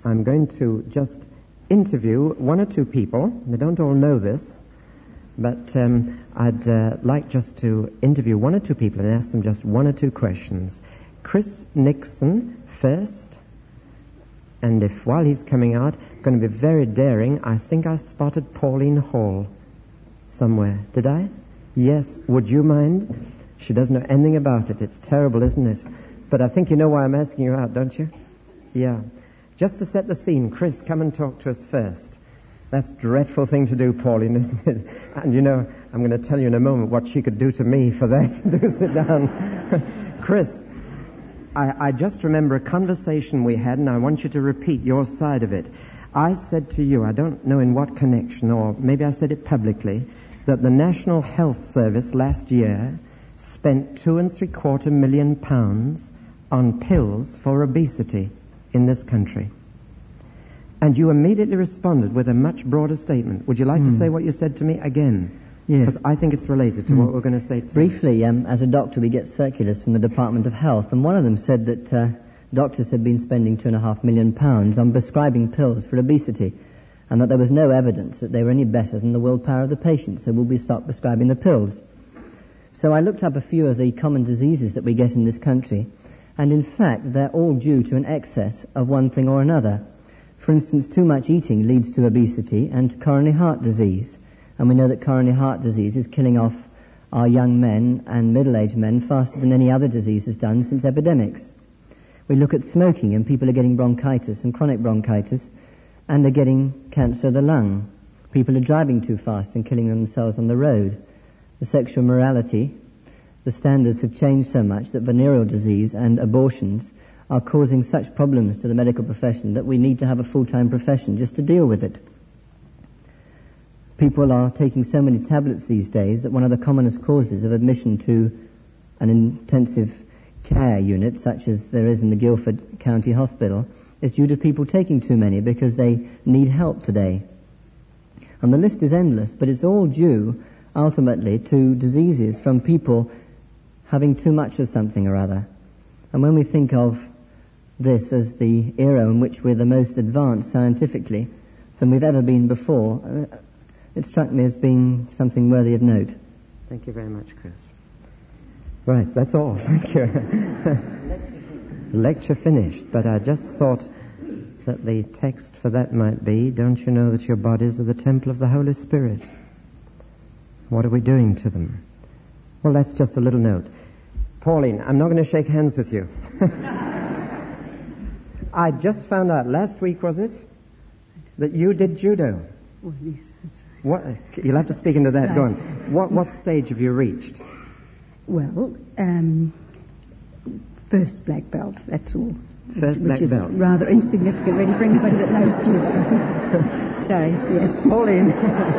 I'm going to just interview one or two people. They don't all know this, but I'd like just to interview one or two people and ask them just one or two questions. Chris Nixon first, and if while he's coming out, going to be very daring, I think I spotted Pauline Hall somewhere. Did I? Yes. Would you mind? She doesn't know anything about it. It's terrible, isn't it? But I think you know why I'm asking you out, don't you? Yeah. Just to set the scene, Chris, come and talk to us first. That's a dreadful thing to do, Pauline, isn't it? And you know, I'm going to tell you in a moment what she could do to me for that. Do sit down. Chris, I just remember a conversation we had, and I want you to repeat your side of it. I said to you, I don't know in what connection, or maybe I said it publicly, that the National Health Service last year spent £2.75 million on pills for obesity in this country. And you immediately responded with a much broader statement. Would you like to say what you said to me again? Yes. Because I think it's related to what we're going to say today. Briefly, as a doctor, we get circulars from the Department of Health, and one of them said that doctors had been spending £2.5 million on prescribing pills for obesity, and that there was no evidence that they were any better than the willpower of the patient, so will we stop prescribing the pills? So I looked up a few of the common diseases that we get in this country, and in fact, they're all due to an excess of one thing or another. For instance, too much eating leads to obesity and to coronary heart disease. And we know that coronary heart disease is killing off our young men and middle-aged men faster than any other disease has done since epidemics. We look at smoking, and people are getting bronchitis and chronic bronchitis, and are getting cancer of the lung. People are driving too fast and killing themselves on the road. The sexual morality, the standards have changed so much that venereal disease and abortions are causing such problems to the medical profession that we need to have a full-time profession just to deal with it. People are taking so many tablets these days that one of the commonest causes of admission to an intensive care unit, such as there is in the Guildford County Hospital, is due to people taking too many because they need help today. And the list is endless, but it's all due, ultimately, to diseases from people having too much of something or other. And when we think of this as the era in which we're the most advanced scientifically than we've ever been before, it struck me as being something worthy of note. Thank you very much, Chris. Right, that's all. Thank you. Lecture finished, but I just thought that the text for that might be, don't you know that your bodies are the temple of the Holy Spirit? What are we doing to them? Well, that's just a little note. Pauline, I'm not going to shake hands with you. I just found out last week, was it, that you did judo? Well, yes, that's right. What? You'll have to speak into that. Right. Go on. What stage have you reached? Well, first black belt, that's all. First black belt. Which is rather insignificant, really, for anybody that knows judo. Sorry, yes. Pauline.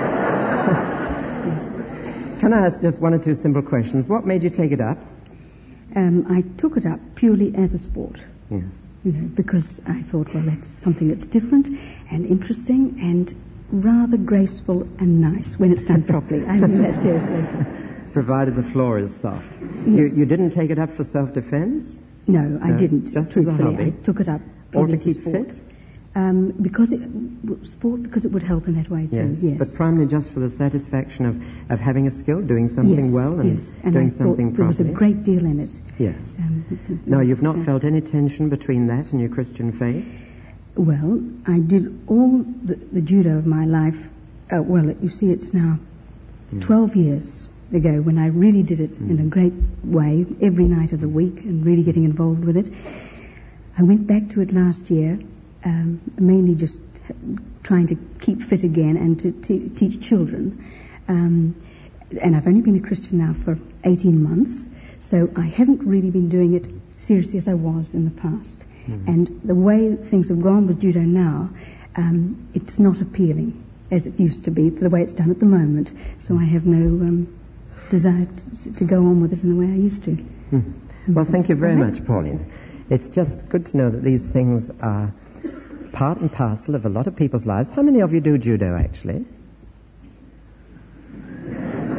Yes. Can I ask just one or two simple questions? What made you take it up? I took it up purely as a sport. Yes. You know, because I thought, well, that's something that's different and interesting and rather graceful and nice when it's done properly. I mean that seriously. Provided the floor is soft. Yes. You didn't take it up for self-defense? No, I didn't. Just as a hobby? I took it up Or to as a keep sport. fit? Because it would help in that way too. Yes. But primarily just for the satisfaction of having a skill, doing something well, and doing I something properly. There was a great deal in it. Yes. Now, you've not felt any tension between that and your Christian faith? Well, I did all the judo of my life. You see, it's now 12 years ago when I really did it in a great way, every night of the week, and really getting involved with it. I went back to it last year, mainly just trying to keep fit again and to teach children. And I've only been a Christian now for 18 months, so I haven't really been doing it seriously as I was in the past. And the way things have gone with judo now, it's not appealing as it used to be for the way it's done at the moment. So I have no desire to go on with it in the way I used to. Well, thank you very much, Pauline. It's just good to know that these things are part and parcel of a lot of people's lives. How many of you do judo, actually?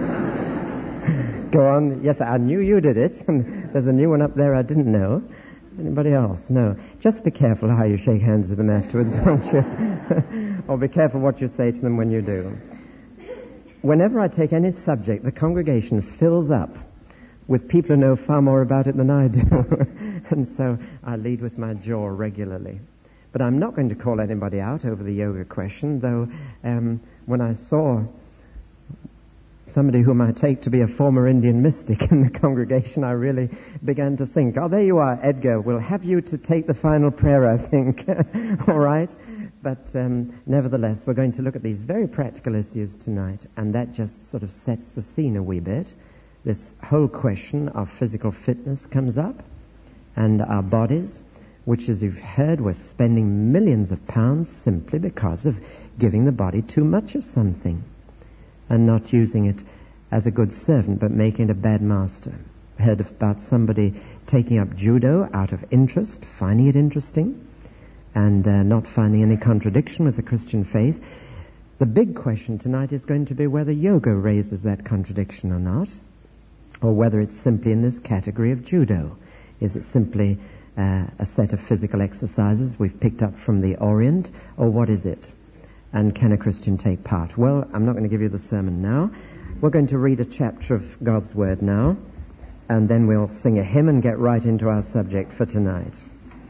Go on. Yes, I knew you did it. There's a new one up there I didn't know. Anybody else? No. Just be careful how you shake hands with them afterwards, won't you? Or be careful what you say to them when you do. Whenever I take any subject, the congregation fills up with people who know far more about it than I do. And so I lead with my jaw regularly. But I'm not going to call anybody out over the yoga question, though when I saw somebody whom I take to be a former Indian mystic in the congregation, I really began to think, oh, there you are, Edgar. We'll have you to take the final prayer, I think. All right? But nevertheless, we're going to look at these very practical issues tonight, and that just sort of sets the scene a wee bit. This whole question of physical fitness comes up, and our bodies, which, as you've heard, we're spending millions of pounds simply because of giving the body too much of something and not using it as a good servant, but making it a bad master. I heard about somebody taking up judo out of interest, finding it interesting, and not finding any contradiction with the Christian faith. The big question tonight is going to be whether yoga raises that contradiction or not, or whether it's simply in this category of judo. Is it simply a set of physical exercises we've picked up from the Orient, or what is it? And can a Christian take part? Well, I'm not going to give you the sermon now. We're going to read a chapter of God's Word now, and then we'll sing a hymn and get right into our subject for tonight.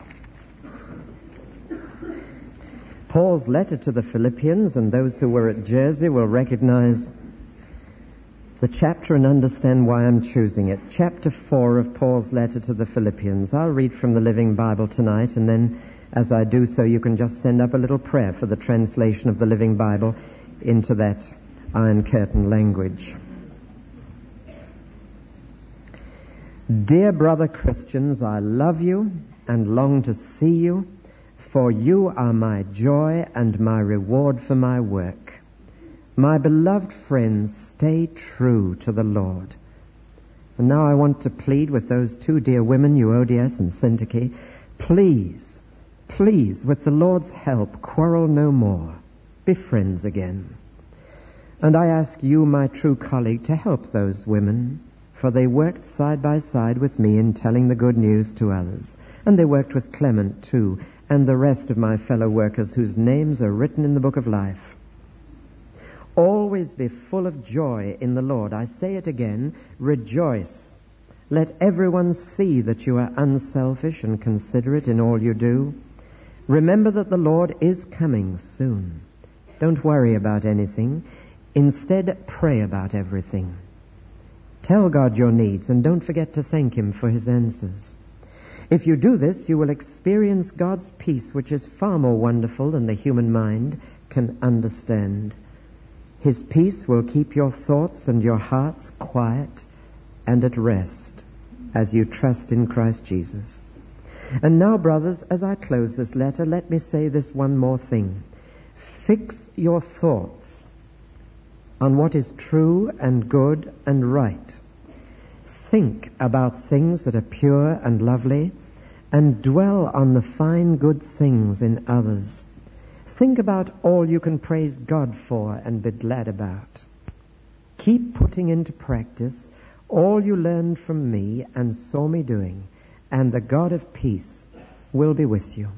Paul's letter to the Philippians, and those who were at Jersey will recognize the chapter and understand why I'm choosing it. Chapter 4 of Paul's letter to the Philippians. I'll read from the Living Bible tonight, and then as I do so, you can just send up a little prayer for the translation of the Living Bible into that Iron Curtain language. Dear brother Christians, I love you and long to see you, for you are my joy and my reward for my work. My beloved friends, stay true to the Lord. And now I want to plead with those two dear women, Euodias and Syntyche, please, with the Lord's help, quarrel no more. Be friends again. And I ask you, my true colleague, to help those women, for they worked side by side with me in telling the good news to others. And they worked with Clement, too, and the rest of my fellow workers whose names are written in the book of life. Always be full of joy in the Lord. I say it again, rejoice. Let everyone see that you are unselfish and considerate in all you do. Remember that the Lord is coming soon. Don't worry about anything. Instead, pray about everything. Tell God your needs and don't forget to thank Him for His answers. If you do this, you will experience God's peace, which is far more wonderful than the human mind can understand. His peace will keep your thoughts and your hearts quiet and at rest as you trust in Christ Jesus. And now, brothers, as I close this letter, let me say this one more thing. Fix your thoughts on what is true and good and right. Think about things that are pure and lovely, and dwell on the fine good things in others. Think about all you can praise God for and be glad about. Keep putting into practice all you learned from me and saw me doing, and the God of peace will be with you.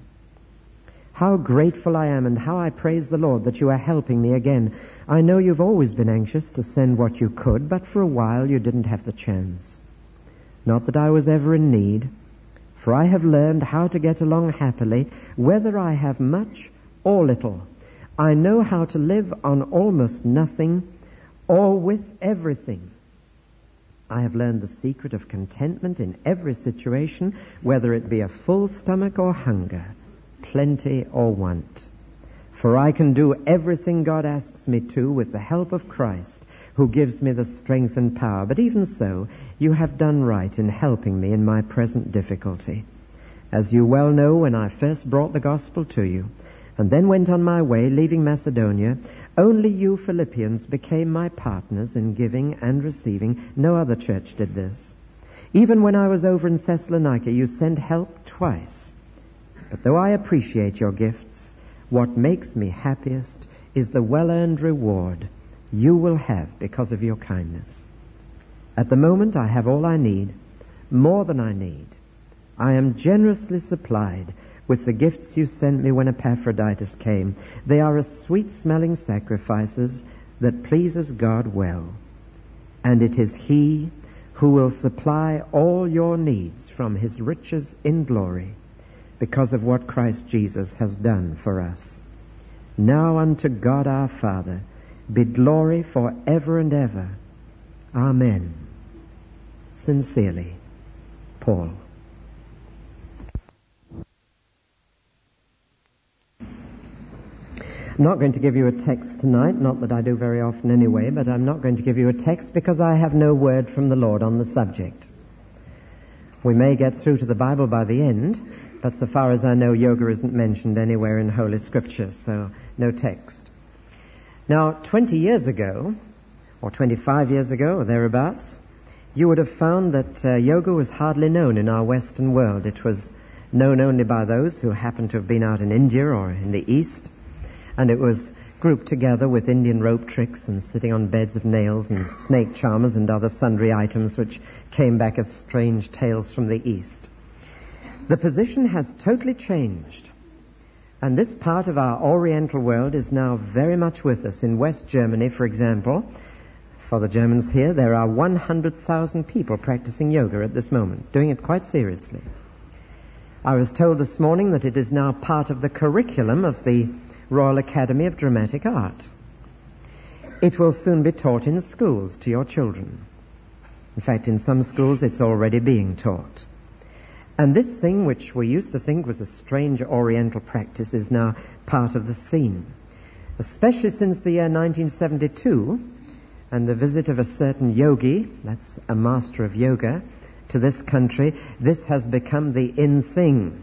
How grateful I am and how I praise the Lord that you are helping me again. I know you've always been anxious to send what you could, but for a while you didn't have the chance. Not that I was ever in need, for I have learned how to get along happily, whether I have much or little. I know how to live on almost nothing or with everything. I have learned the secret of contentment in every situation, whether it be a full stomach or hunger, plenty or want. For I can do everything God asks me to with the help of Christ, who gives me the strength and power. But even so, you have done right in helping me in my present difficulty. As you well know, when I first brought the gospel to you, and then went on my way, leaving Macedonia, only you Philippians became my partners in giving and receiving. No other church did this. Even when I was over in Thessalonica, you sent help twice. But though I appreciate your gifts, what makes me happiest is the well-earned reward you will have because of your kindness. At the moment, I have all I need, more than I need. I am generously supplied with the gifts you sent me when Epaphroditus came. They are a sweet-smelling sacrifices that pleases God well. And it is He who will supply all your needs from His riches in glory because of what Christ Jesus has done for us. Now unto God our Father be glory forever and ever. Amen. Sincerely, Paul. I'm not going to give you a text tonight, not that I do very often anyway, but I'm not going to give you a text because I have no word from the Lord on the subject. We may get through to the Bible by the end, but so far as I know, yoga isn't mentioned anywhere in Holy Scripture, so no text. Now, 20 years ago, or 25 years ago, or thereabouts, you would have found that yoga was hardly known in our Western world. It was known only by those who happened to have been out in India or in the East, and it was grouped together with Indian rope tricks and sitting on beds of nails and snake charmers and other sundry items which came back as strange tales from the East. The position has totally changed, and this part of our Oriental world is now very much with us. In West Germany, for example, for the Germans here, there are 100,000 people practicing yoga at this moment, doing it quite seriously. I was told this morning that it is now part of the curriculum of the Royal Academy of Dramatic Art. It will soon be taught in schools to your children. In fact, in some schools it's already being taught. And this thing, which we used to think was a strange Oriental practice, is now part of the scene. Especially since the year 1972 and the visit of a certain yogi, that's a master of yoga, to this country, this has become the in thing.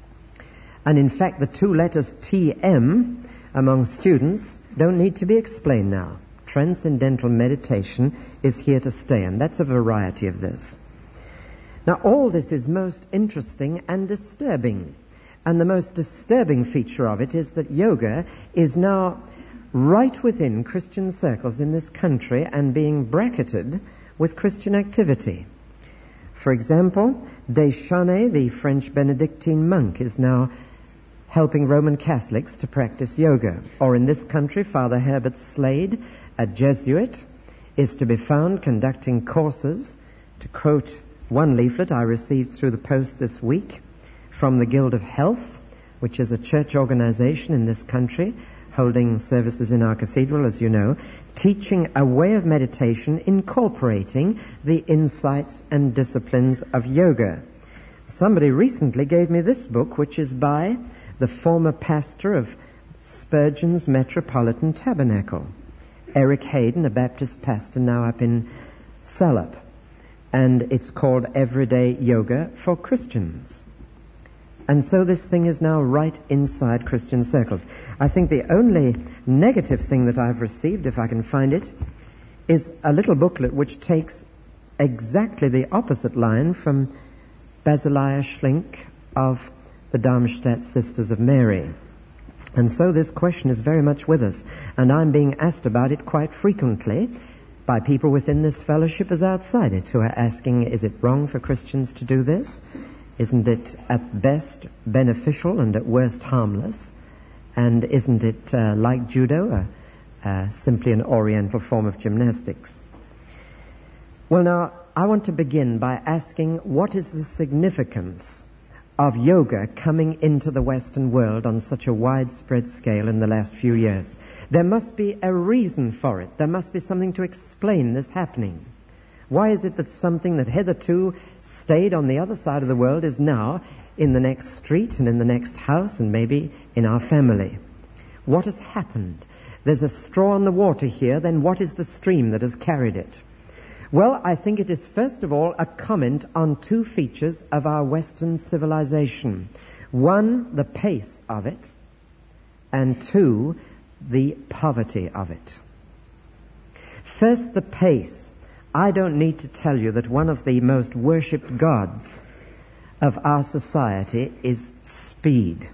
And in fact, the two letters TM among students don't need to be explained now. Transcendental meditation is here to stay, and that's a variety of this. Now, all this is most interesting and disturbing. And the most disturbing feature of it is that yoga is now right within Christian circles in this country and being bracketed with Christian activity. For example, Deschanel, the French Benedictine monk, is now helping Roman Catholics to practice yoga. Or in this country, Father Herbert Slade, a Jesuit, is to be found conducting courses. To quote one leaflet I received through the post this week from the Guild of Health, which is a church organization in this country, holding services in our cathedral, as you know, teaching a way of meditation incorporating the insights and disciplines of yoga. Somebody recently gave me this book, which is by the former pastor of Spurgeon's Metropolitan Tabernacle, Eric Hayden, a Baptist pastor now up in Salop. And it's called Everyday Yoga for Christians. And so this thing is now right inside Christian circles. I think the only negative thing that I've received, if I can find it, is a little booklet which takes exactly the opposite line from Basileia Schlink of the Darmstadt Sisters of Mary. And so this question is very much with us, and I'm being asked about it quite frequently by people within this fellowship as outside it, who are asking, is it wrong for Christians to do this? Isn't it at best beneficial and at worst harmless? And isn't it like judo, simply an oriental form of gymnastics? Well, now, I want to begin by asking, what is the significance of yoga coming into the Western world on such a widespread scale in the last few years? There must be a reason for it. There must be something to explain this happening. Why is it that something that hitherto stayed on the other side of the world is now in the next street and in the next house and maybe in our family? What has happened? There's a straw on the water here, then what is the stream that has carried it? Well, I think it is first of all a comment on two features of our Western civilization. One, the pace of it, and two, the poverty of it. First, the pace. I don't need to tell you that one of the most worshipped gods of our society is speed.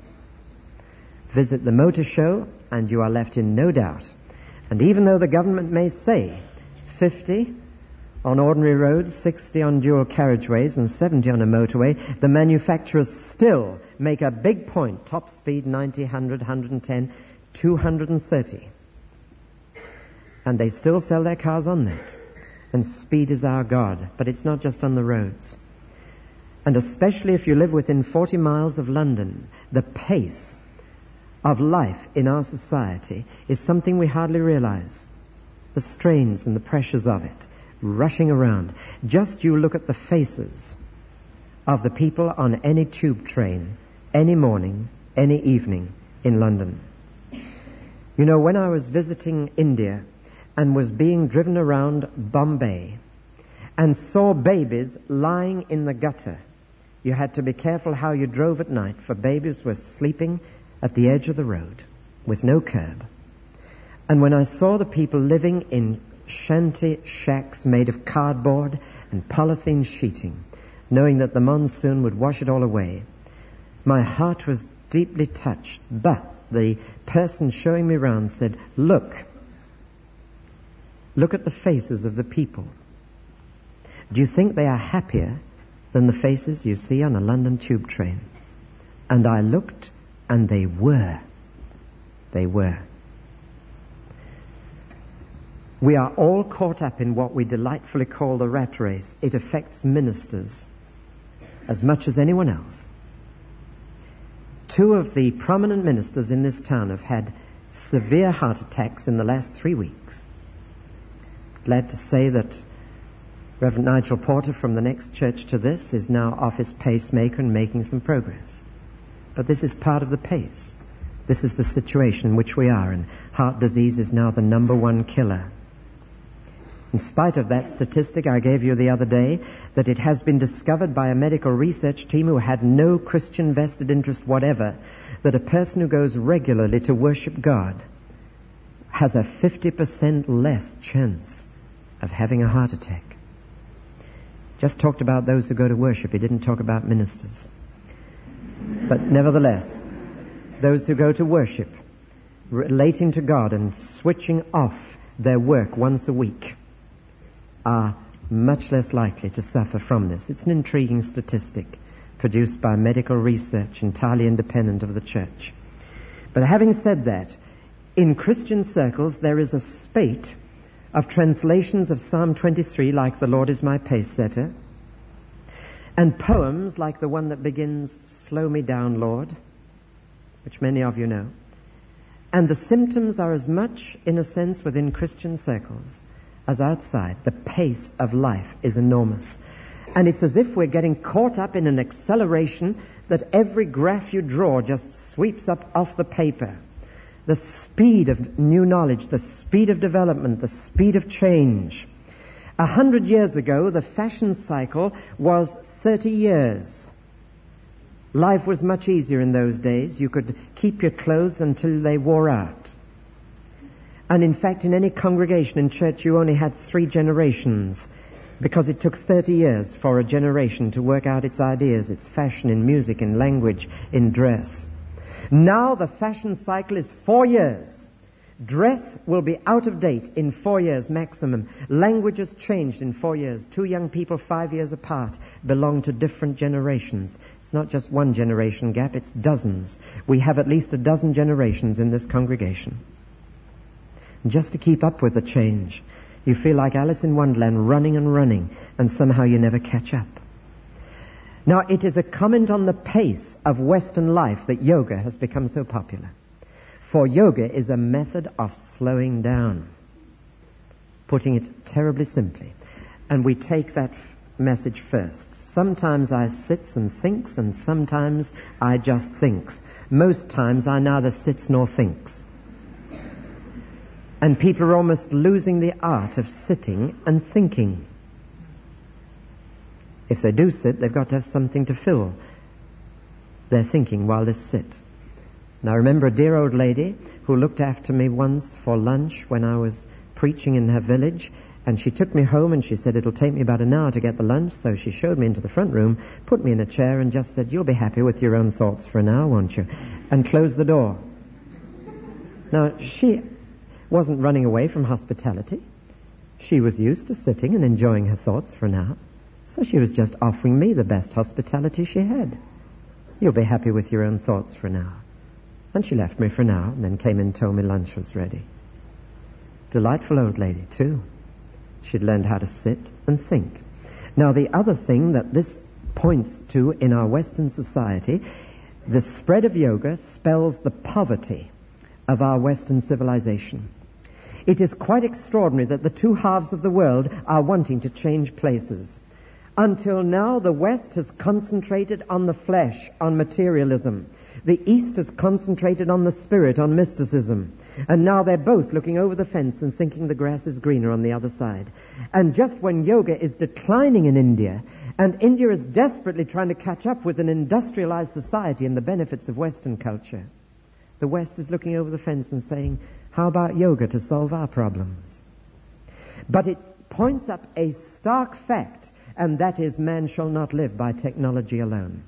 Visit the motor show and you are left in no doubt. And even though the government may say 50 on ordinary roads, 60 on dual carriageways, and 70 on a motorway, the manufacturers still make a big point. Top speed 90, 100, 110, 230. And they still sell their cars on that. And speed is our God. But it's not just on the roads. And especially if you live within 40 miles of London, the pace of life in our society is something we hardly realize. The strains and the pressures of it, rushing around. Just you look at the faces of the people on any tube train, any morning, any evening in London. You know, when I was visiting India and was being driven around Bombay and saw babies lying in the gutter, you had to be careful how you drove at night, for babies were sleeping at the edge of the road with no curb. And when I saw the people living in shanty shacks made of cardboard and polythene sheeting, knowing that the monsoon would wash it all away, my heart was deeply touched. But the person showing me round said, look at the faces of the people. Do you think they are happier than the faces you see on a London tube train? And I looked, and they were. They were. We are all caught up in what we delightfully call the rat race. It affects ministers as much as anyone else. 2 of the prominent ministers in this town have had severe heart attacks in the last 3 weeks. Glad to say that Reverend Nigel Porter from the next church to this is now off his pacemaker and making some progress. But this is part of the pace. This is the situation in which we are, and heart disease is now the number 1 killer. In spite of that statistic I gave you the other day, that it has been discovered by a medical research team who had no Christian vested interest whatever, that a person who goes regularly to worship God has a 50% less chance of having a heart attack. Just talked about those who go to worship. He didn't talk about ministers. But nevertheless, those who go to worship, relating to God and switching off their work once a week, are much less likely to suffer from this. It's an intriguing statistic produced by medical research entirely independent of the church. But having said that, in Christian circles there is a spate of translations of Psalm 23 like "The Lord is my pace setter," and poems like the one that begins "Slow me down, Lord," which many of you know. And the symptoms are as much, in a sense, within Christian circles as outside. The pace of life is enormous. And it's as if we're getting caught up in an acceleration that every graph you draw just sweeps up off the paper. The speed of new knowledge, the speed of development, the speed of change. 100 years ago, the fashion cycle was 30 years. Life was much easier in those days. You could keep your clothes until they wore out. And in fact, in any congregation in church, you only had 3 generations, because it took 30 years for a generation to work out its ideas, its fashion in music, in language, in dress. Now the fashion cycle is 4 years. Dress will be out of date in 4 years maximum. Language has changed in 4 years. 2 young people 5 years apart belong to different generations. It's not just one generation gap, it's dozens. We have at least a dozen generations in this congregation. And just to keep up with the change, you feel like Alice in Wonderland, running and running, and somehow you never catch up. Now, it is a comment on the pace of Western life that yoga has become so popular. For yoga is a method of slowing down, putting it terribly simply. And we take that message first. Sometimes I sits and thinks, and sometimes I just thinks. Most times I neither sits nor thinks. And people are almost losing the art of sitting and thinking. If they do sit, they've got to have something to fill their thinking while they sit. And I remember a dear old lady who looked after me once for lunch when I was preaching in her village, and she took me home and she said, "It'll take me about an hour to get the lunch." So she showed me into the front room, put me in a chair and just said, "You'll be happy with your own thoughts for an hour, won't you?" And closed the door. Now, she wasn't running away from hospitality. She was used to sitting and enjoying her thoughts for an hour, so she was just offering me the best hospitality she had. You'll be happy with your own thoughts for an hour. And she left me for an hour and then came in and told me lunch was ready. Delightful old lady, too. She'd learned how to sit and think. Now, the other thing that this points to in our Western society, the spread of yoga spells the poverty of our Western civilization. It is quite extraordinary that the two halves of the world are wanting to change places. Until now, the West has concentrated on the flesh, on materialism. The East has concentrated on the spirit, on mysticism. And now they're both looking over the fence and thinking the grass is greener on the other side. And just when yoga is declining in India, and India is desperately trying to catch up with an industrialized society and the benefits of Western culture, the West is looking over the fence and saying, how about yoga to solve our problems? But it points up a stark fact, and that is man shall not live by technology alone.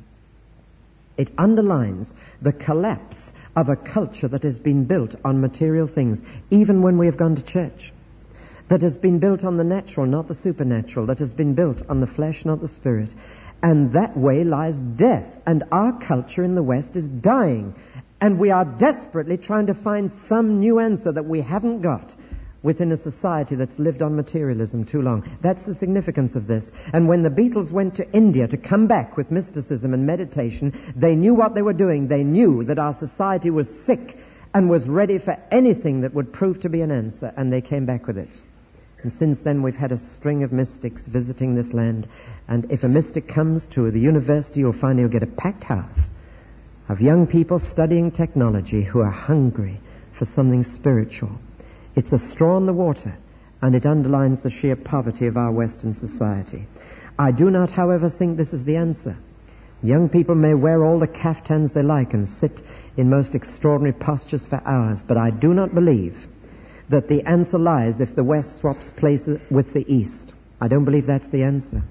It underlines the collapse of a culture that has been built on material things, even when we have gone to church. That has been built on the natural, not the supernatural. That has been built on the flesh, not the spirit. And that way lies death. And our culture in the West is dying. And we are desperately trying to find some new answer that we haven't got within a society that's lived on materialism too long. That's the significance of this. And when the Beatles went to India to come back with mysticism and meditation, they knew what they were doing. They knew that our society was sick and was ready for anything that would prove to be an answer, and they came back with it. And since then we've had a string of mystics visiting this land, and if a mystic comes to the university, you'll find he'll get a packed house of young people studying technology who are hungry for something spiritual. It's a straw in the water, and it underlines the sheer poverty of our Western society. I do not, however, think this is the answer. Young people may wear all the kaftans they like and sit in most extraordinary postures for hours, but I do not believe that the answer lies if the West swaps places with the East. I don't believe that's the answer.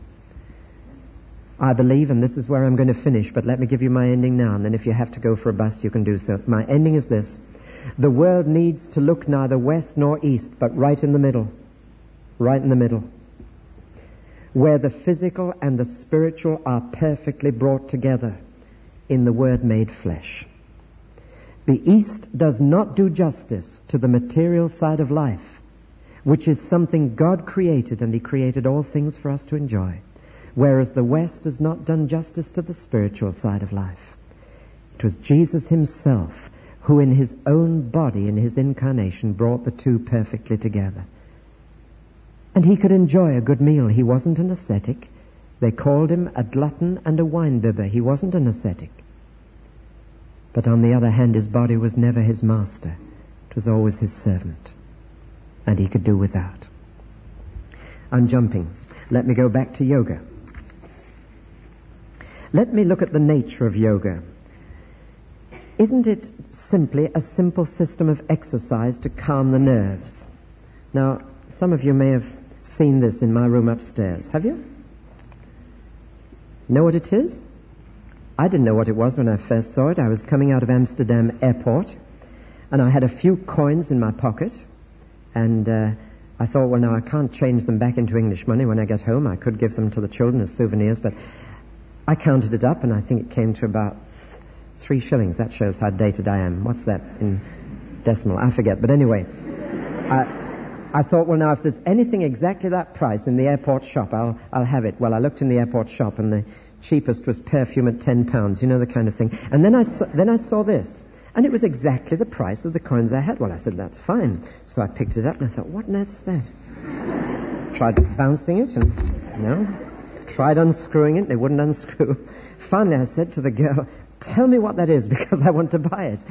I believe, and this is where I'm going to finish, but let me give you my ending now, and then if you have to go for a bus, you can do so. My ending is this. The world needs to look neither west nor east, but right in the middle. Right in the middle. Where the physical and the spiritual are perfectly brought together in the Word made flesh. The East does not do justice to the material side of life, which is something God created, and He created all things for us to enjoy. Whereas the West has not done justice to the spiritual side of life. It was Jesus Himself who in His own body, in His incarnation, brought the two perfectly together. And He could enjoy a good meal. He wasn't an ascetic. They called Him a glutton and a wine-bibber. He wasn't an ascetic. But on the other hand, His body was never His master. It was always His servant. And He could do without. I'm jumping. Let me go back to yoga. Let me look at the nature of yoga. Isn't it simply a simple system of exercise to calm the nerves? Now, some of you may have seen this in my room upstairs. Have you? Know what it is? I didn't know what it was when I first saw it. I was coming out of Amsterdam airport, and I had a few coins in my pocket, and I thought, well, now I can't change them back into English money when I get home. I could give them to the children as souvenirs, but I counted it up, and I think it came to about 3 shillings. That shows how dated I am. What's that in decimal? I forget. But anyway, I thought, well, now, if there's anything exactly that price in the airport shop, I'll have it. Well, I looked in the airport shop, and the cheapest was perfume at £10, you know, the kind of thing. And then I saw this, and it was exactly the price of the coins I had. Well, I said, that's fine. So I picked it up, and I thought, what on earth is that? Tried bouncing it, and no. Tried unscrewing it, they wouldn't unscrew. Finally, I said to the girl, tell me what that is, because I want to buy it.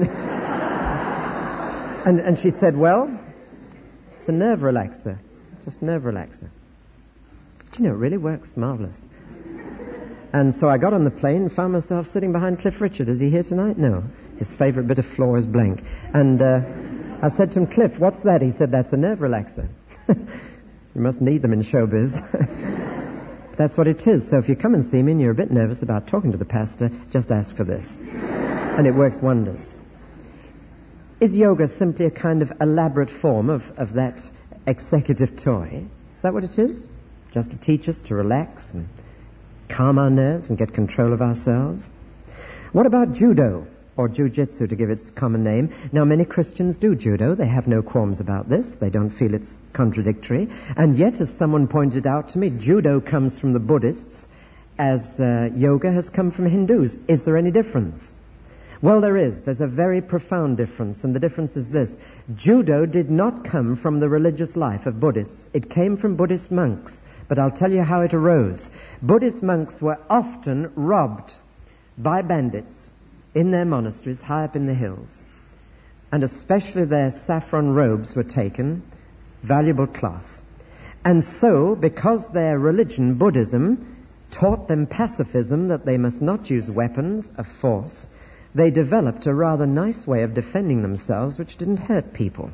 And she said, well, it's a nerve relaxer. Just nerve relaxer. Do you know, it really works marvelous. And so I got on the plane and found myself sitting behind Cliff Richard. Is he here tonight? No. His favorite bit of floor is blank. And I said to him, Cliff, what's that? He said, that's a nerve relaxer. You must need them in showbiz. That's what it is. So if you come and see me and you're a bit nervous about talking to the pastor, just ask for this. And it works wonders. Is yoga simply a kind of elaborate form of that executive toy. Is that what it is? Just to teach us to relax and calm our nerves and get control of ourselves? What about judo, or jiu-jitsu to give its common name? Now, many Christians do judo. They have no qualms about this. They don't feel it's contradictory. And yet, as someone pointed out to me, judo comes from the Buddhists as yoga has come from Hindus. Is there any difference? Well, there is. There's a very profound difference, and the difference is this. Judo did not come from the religious life of Buddhists. It came from Buddhist monks, but I'll tell you how it arose. Buddhist monks were often robbed by bandits in their monasteries high up in the hills, and especially their saffron robes were taken, valuable cloth. And so, because their religion, Buddhism, taught them pacifism, that they must not use weapons of force, they developed a rather nice way of defending themselves which didn't hurt people,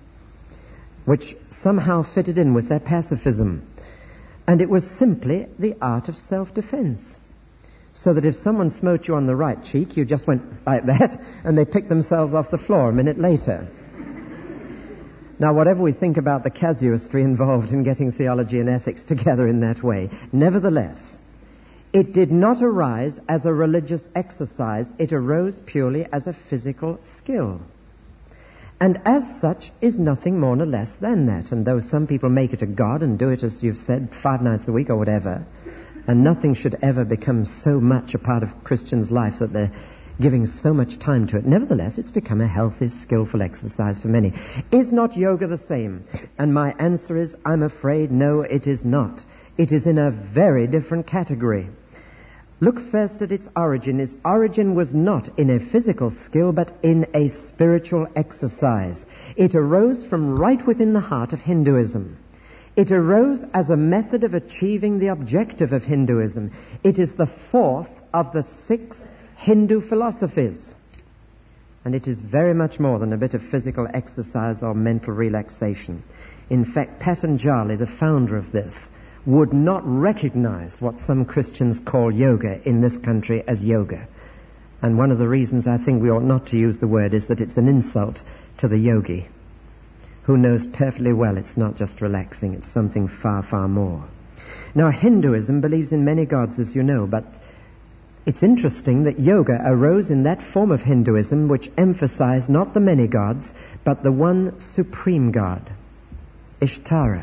which somehow fitted in with their pacifism. And it was simply the art of self-defense. So that if someone smote you on the right cheek, you just went like that, and they picked themselves off the floor a minute later. Now, whatever we think about the casuistry involved in getting theology and ethics together in that way, nevertheless, it did not arise as a religious exercise. It arose purely as a physical skill. And as such is nothing more nor less than that. And though some people make it a god and do it, as you've said, 5 nights a week or whatever, and nothing should ever become so much a part of Christians' life that they're giving so much time to it, nevertheless, it's become a healthy, skillful exercise for many. Is not yoga the same? And my answer is, I'm afraid, no, it is not. It is in a very different category. Look first at its origin. Its origin was not in a physical skill, but in a spiritual exercise. It arose from right within the heart of Hinduism. It arose as a method of achieving the objective of Hinduism. It is the 4th of the 6 Hindu philosophies. And it is very much more than a bit of physical exercise or mental relaxation. In fact, Patanjali, the founder of this, would not recognize what some Christians call yoga in this country as yoga. And one of the reasons I think we ought not to use the word is that it's an insult to the yogi, who knows perfectly well it's not just relaxing, it's something far, far more. Now, Hinduism believes in many gods, as you know, but it's interesting that yoga arose in that form of Hinduism which emphasized not the many gods, but the one supreme god, Ishtara.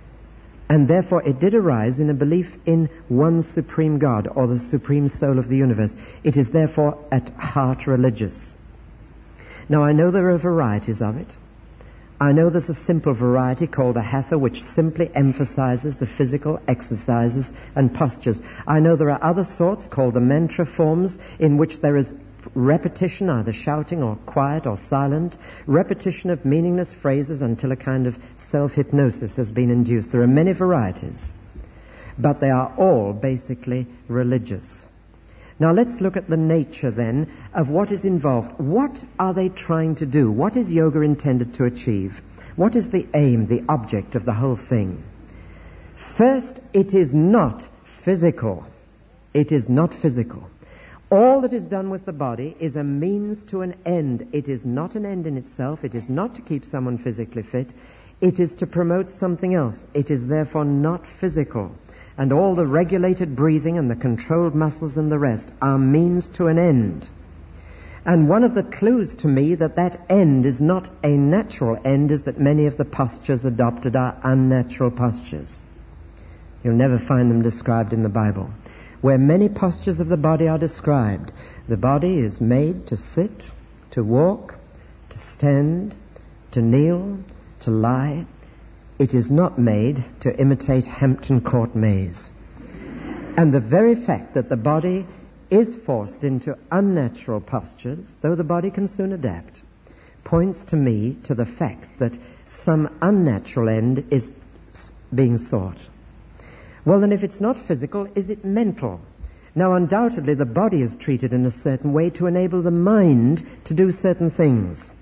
And therefore it did arise in a belief in one supreme God, or the supreme soul of the universe. It is therefore at heart religious. Now, I know there are varieties of it. I know there's a simple variety called the Hatha, which simply emphasizes the physical exercises and postures. I know there are other sorts called the mantra forms, in which there is repetition, either shouting or quiet or silent, repetition of meaningless phrases until a kind of self-hypnosis has been induced. There are many varieties, but they are all basically religious. Now let's look at the nature then of what is involved. What are they trying to do? What is yoga intended to achieve? What is the aim, the object of the whole thing? First, it is not physical. It is not physical. All that is done with the body is a means to an end. It is not an end in itself. It is not to keep someone physically fit. It is to promote something else. It is therefore not physical. And all the regulated breathing and the controlled muscles and the rest are means to an end. And one of the clues to me that that end is not a natural end is that many of the postures adopted are unnatural postures. You'll never find them described in the Bible. Where many postures of the body are described, the body is made to sit, to walk, to stand, to kneel, to lie. It is not made to imitate Hampton Court maze. And the very fact that the body is forced into unnatural postures, though the body can soon adapt, points to me to the fact that some unnatural end is being sought. Well, then, if it's not physical, is it mental? Now, undoubtedly, the body is treated in a certain way to enable the mind to do certain things.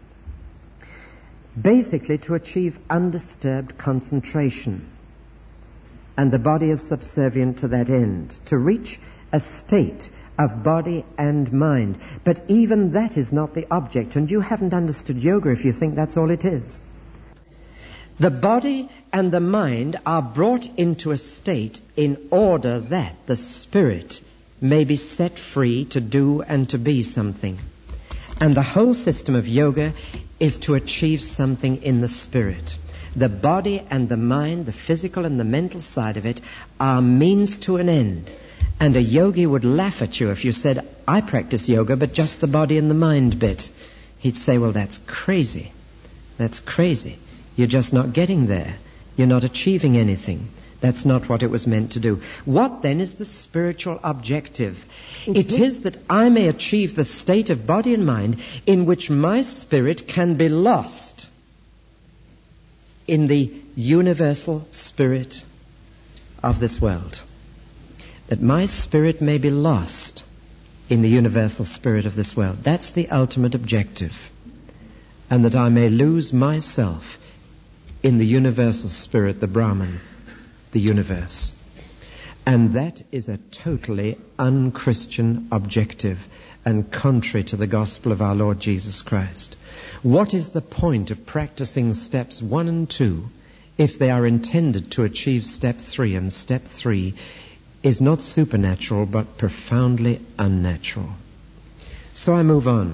Basically, to achieve undisturbed concentration. And the body is subservient to that end, to reach a state of body and mind. But even that is not the object, and you haven't understood yoga if you think that's all it is. The body and the mind are brought into a state in order that the spirit may be set free to do and to be something. And the whole system of yoga is to achieve something in the spirit. The body and the mind, the physical and the mental side of it, are means to an end. And a yogi would laugh at you if you said, I practice yoga, but just the body and the mind bit. He'd say, well, that's crazy. That's crazy. You're just not getting there. You're not achieving anything. That's not what it was meant to do. What then is the spiritual objective? It is that I may achieve the state of body and mind in which my spirit can be lost in the universal spirit of this world. That my spirit may be lost in the universal spirit of this world. That's the ultimate objective. And that I may lose myself in the universal spirit, the Brahman, the universe. And that is a totally un-Christian objective and contrary to the gospel of our Lord Jesus Christ. What is the point of practicing steps 1 and 2 if they are intended to achieve step 3, and step 3 is not supernatural but profoundly unnatural? So I move on.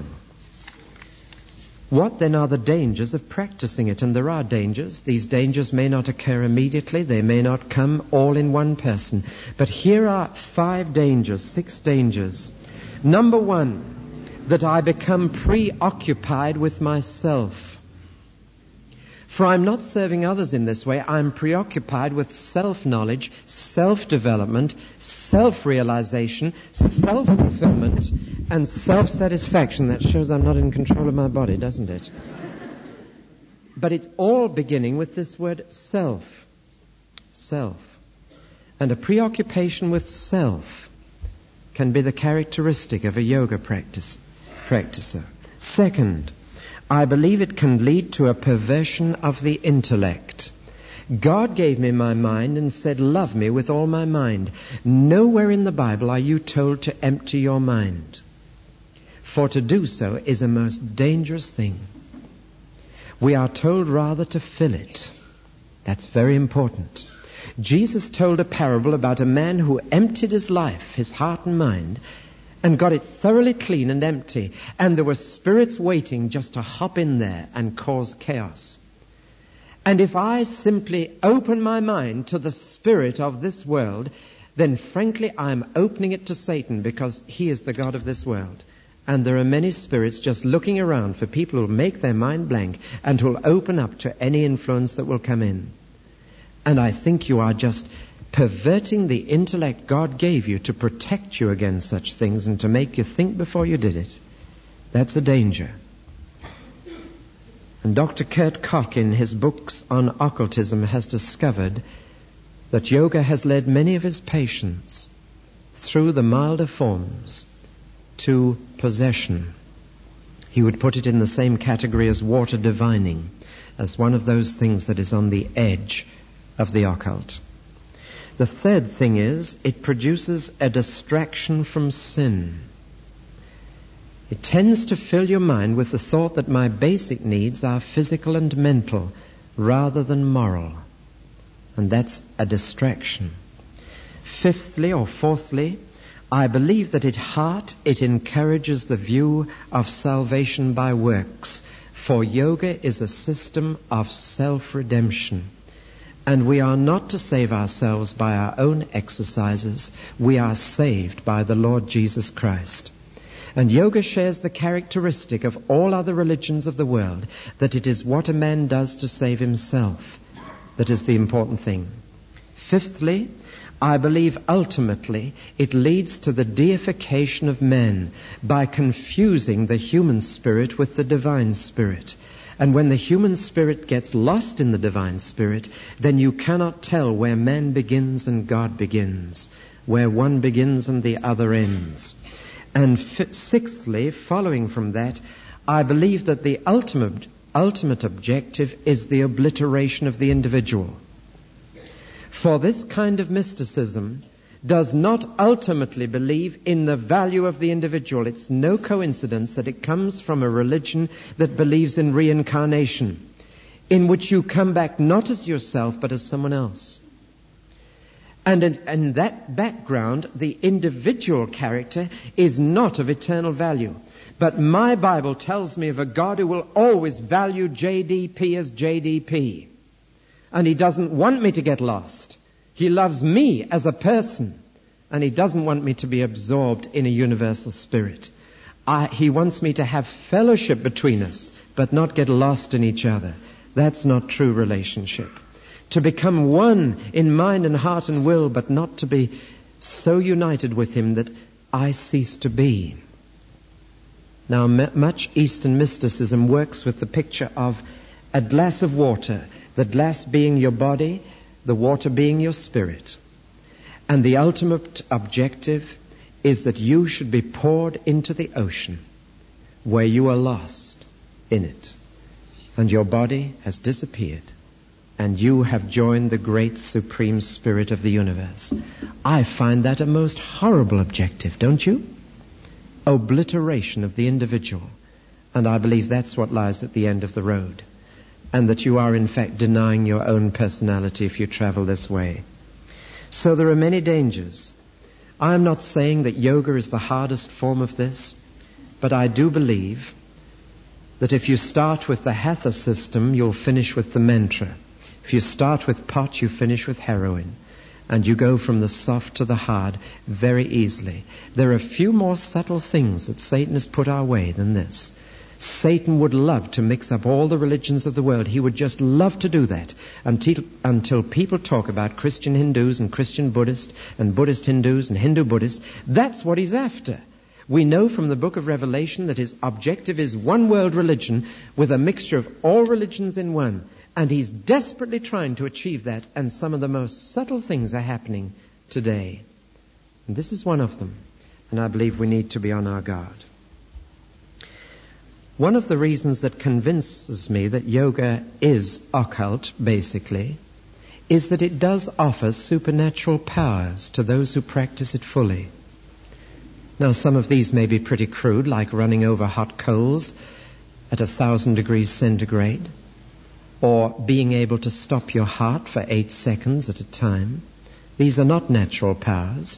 What then are the dangers of practicing it? And there are dangers. These dangers may not occur immediately. They may not come all in one person. But here are 5 dangers, 6 dangers. Number 1, that I become preoccupied with myself. For I'm not serving others in this way. I'm preoccupied with self-knowledge, self-development, self-realization, self-fulfillment, and self-satisfaction. That shows I'm not in control of my body, doesn't it? But it's all beginning with this word self. Self. And a preoccupation with self can be the characteristic of a yoga practicer. Second, I believe it can lead to a perversion of the intellect. God gave me my mind and said, love me with all my mind. Nowhere in the Bible are you told to empty your mind. For to do so is a most dangerous thing. We are told rather to fill it. That's very important. Jesus told a parable about a man who emptied his life, his heart and mind, and got it thoroughly clean and empty. And there were spirits waiting just to hop in there and cause chaos. And if I simply open my mind to the spirit of this world, then frankly I'm opening it to Satan, because he is the God of this world. And there are many spirits just looking around for people who will make their mind blank and who will open up to any influence that will come in. And I think you are just perverting the intellect God gave you to protect you against such things and to make you think before you did it. That's a danger. And Dr. Kurt Koch, in his books on occultism, has discovered that yoga has led many of his patients through the milder forms to possession. He would put it in the same category as water divining, as one of those things that is on the edge of the occult. The third thing is, it produces a distraction from sin. It tends to fill your mind with the thought that my basic needs are physical and mental rather than moral. And that's a distraction. Fifthly or fourthly, I believe that at heart it encourages the view of salvation by works. For yoga is a system of self-redemption. And we are not to save ourselves by our own exercises. We are saved by the Lord Jesus Christ. And yoga shares the characteristic of all other religions of the world, that it is what a man does to save himself that is the important thing. Fifthly, I believe ultimately it leads to the deification of men by confusing the human spirit with the divine spirit. And when the human spirit gets lost in the divine spirit, then you cannot tell where man begins and God begins, where one begins and the other ends. And sixthly, following from that, I believe that the ultimate objective is the obliteration of the individual. For this kind of mysticism does not ultimately believe in the value of the individual. It's no coincidence that it comes from a religion that believes in reincarnation. in which you come back not as yourself but as someone else. And in that background, the individual character is not of eternal value. But my Bible tells me of a God who will always value JDP as JDP. And He doesn't want me to get lost. He loves me as a person. And He doesn't want me to be absorbed in a universal spirit. He wants me to have fellowship between us, but not get lost in each other. That's not true relationship. To become one in mind and heart and will, but not to be so united with Him that I cease to be. Now, much Eastern mysticism works with the picture of a glass of water, the glass being your body, the water being your spirit. And the ultimate objective is that you should be poured into the ocean where you are lost in it. And your body has disappeared. And you have joined the great supreme spirit of the universe. I find that a most horrible objective, don't you? Obliteration of the individual. And I believe that's what lies at the end of the road. And that you are in fact denying your own personality if you travel this way. So there are many dangers. I'm not saying that yoga is the hardest form of this, but I do believe that if you start with the hatha system, you'll finish with the mantra. If you start with pot, you finish with heroin. And you go from the soft to the hard very easily. There are few more subtle things that Satan has put our way than this. Satan would love to mix up all the religions of the world. He would just love to do that until people talk about Christian Hindus and Christian Buddhists and Buddhist Hindus and Hindu Buddhists. That's what he's after. We know from the book of Revelation that his objective is one world religion with a mixture of all religions in one. And he's desperately trying to achieve that, and some of the most subtle things are happening today. And this is one of them, and I believe we need to be on our guard. One of the reasons that convinces me that yoga is occult, basically, is that it does offer supernatural powers to those who practice it fully. Now, some of these may be pretty crude, like running over hot coals at 1,000 degrees centigrade, or being able to stop your heart for 8 seconds at a time. These are not natural powers,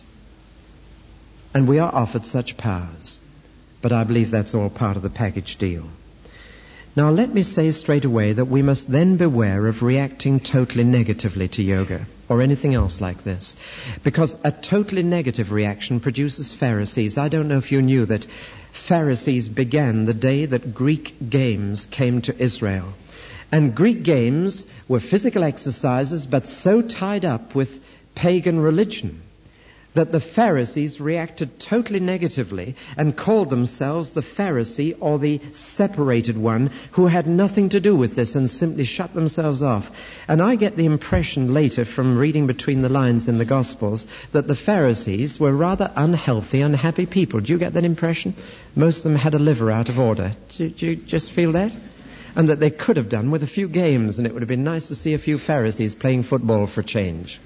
and we are offered such powers. But I believe that's all part of the package deal. Now, let me say straight away that we must then beware of reacting totally negatively to yoga or anything else like this, because a totally negative reaction produces Pharisees. I don't know if you knew that Pharisees began the day that Greek games came to Israel. And Greek games were physical exercises, but so tied up with pagan religion that the Pharisees reacted totally negatively and called themselves the Pharisee, or the separated one, who had nothing to do with this and simply shut themselves off. And I get the impression later from reading between the lines in the Gospels that the Pharisees were rather unhealthy, unhappy people. Do you get that impression? Most of them had a liver out of order. Do you just feel that? And that they could have done with a few games, and it would have been nice to see a few Pharisees playing football for a change.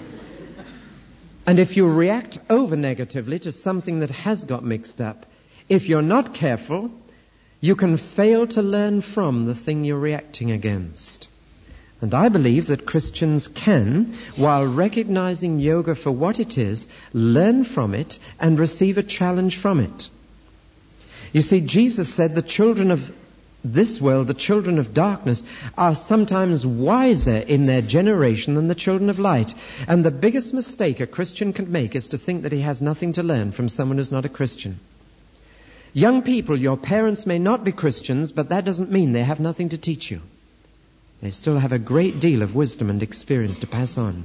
And if you react over negatively to something that has got mixed up, if you're not careful, you can fail to learn from the thing you're reacting against. And I believe that Christians can, while recognizing yoga for what it is, learn from it and receive a challenge from it. You see, Jesus said the children of this world, the children of darkness, are sometimes wiser in their generation than the children of light. And the biggest mistake a Christian can make is to think that he has nothing to learn from someone who's not a Christian. Young people, your parents may not be Christians, but that doesn't mean they have nothing to teach you. They still have a great deal of wisdom and experience to pass on.